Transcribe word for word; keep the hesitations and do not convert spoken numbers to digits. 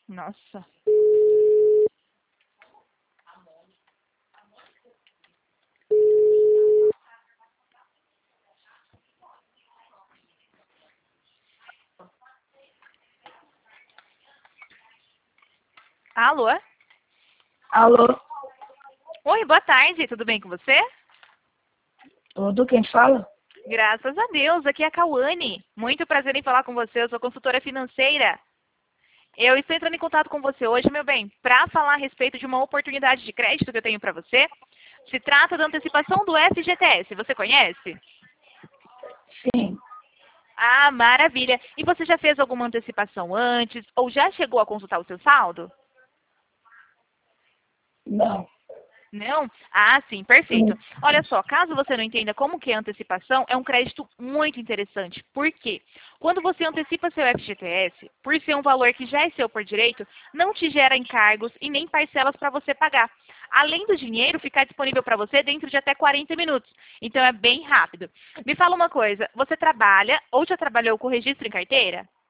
Nossa. Alô? Alô, Oi, boa tarde, tudo bem com você? tudo? Quem fala? Graças a Deus, aqui é a Cauane. Muito prazer em falar com você, eu sou consultora financeira. Eu estou entrando em contato com você hoje, meu bem, para falar a respeito de uma oportunidade de crédito que eu tenho para você. Se trata da antecipação do F G T S, você conhece? Sim, Ah, maravilha. E você já fez alguma antecipação antes ou já chegou a consultar o seu saldo? não. Não? Ah, sim, perfeito. Hum, Olha só, caso você não entenda como que é antecipação, é um crédito muito interessante. Por quê? Quando você antecipa seu F G T S, por ser um valor que já é seu por direito, não te gera encargos e nem parcelas para você pagar. Além do dinheiro ficar disponível para você dentro de até quarenta minutos. Então é bem rápido. Me fala uma coisa, você trabalha ou já trabalhou com registro em carteira?